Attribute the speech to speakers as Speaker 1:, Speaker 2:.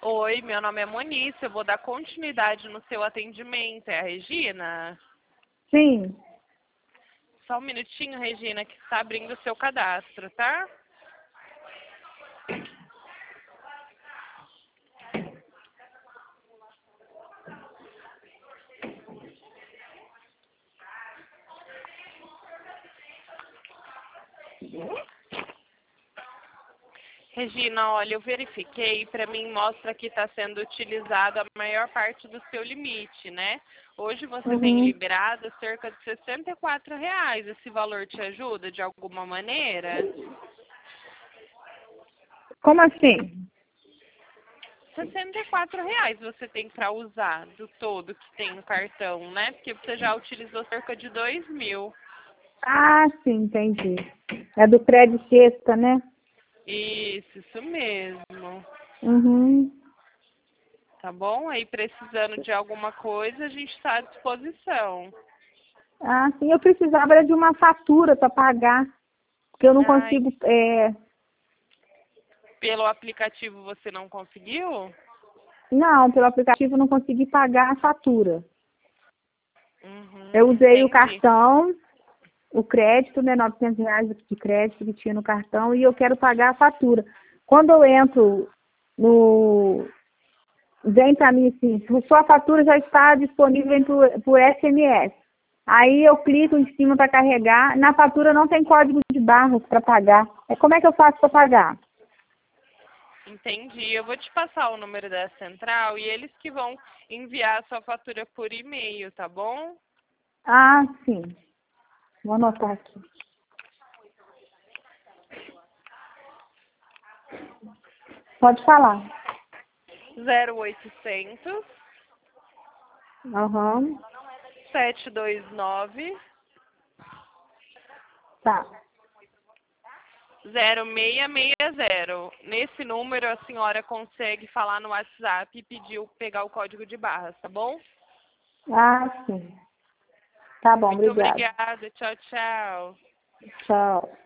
Speaker 1: Oi, meu nome é Monice, eu vou dar continuidade no seu atendimento. É a Regina?
Speaker 2: Sim.
Speaker 1: Só um minutinho, Regina, que está abrindo o seu cadastro, tá? Regina, olha, eu verifiquei e para mim mostra que está sendo utilizado a maior parte do seu limite, né? Hoje você tem
Speaker 2: Uhum.
Speaker 1: liberado cerca de R$ 64. Esse valor te ajuda de alguma maneira?
Speaker 2: Como assim?
Speaker 1: R$ 64 você tem para usar do todo que tem no cartão, né? Porque você já utilizou cerca de 2.000.
Speaker 2: Ah, sim, entendi. É do prédio sexta, né?
Speaker 1: Isso mesmo.
Speaker 2: Uhum.
Speaker 1: Tá bom? Aí precisando de alguma coisa, a gente está à disposição.
Speaker 2: Ah, sim, eu precisava era de uma fatura para pagar, porque eu não
Speaker 1: Ai,
Speaker 2: consigo.
Speaker 1: pelo aplicativo você não conseguiu?
Speaker 2: Não, pelo aplicativo eu não consegui pagar a fatura. Eu usei o
Speaker 1: Entendi.
Speaker 2: cartão, o crédito, né, R$ 900 de crédito que tinha no cartão, e eu quero pagar a fatura. Quando eu entro no. Vem para mim assim, sua fatura já está disponível vem por SMS. Aí eu clico em cima para carregar. Na fatura não tem código de barras para pagar. Como é que eu faço para pagar?
Speaker 1: Entendi. Eu vou te passar o número da central e eles que vão enviar a sua fatura por e-mail, tá bom?
Speaker 2: Ah, sim. Vou anotar aqui. Pode falar.
Speaker 1: 0800
Speaker 2: Aham.
Speaker 1: 729
Speaker 2: Tá.
Speaker 1: 0660. Nesse número a senhora consegue falar no WhatsApp e pegar o código de barras, tá bom?
Speaker 2: Ah, sim. Tá bom,
Speaker 1: Muito
Speaker 2: obrigada.
Speaker 1: obrigada. Tchau, tchau.
Speaker 2: Tchau.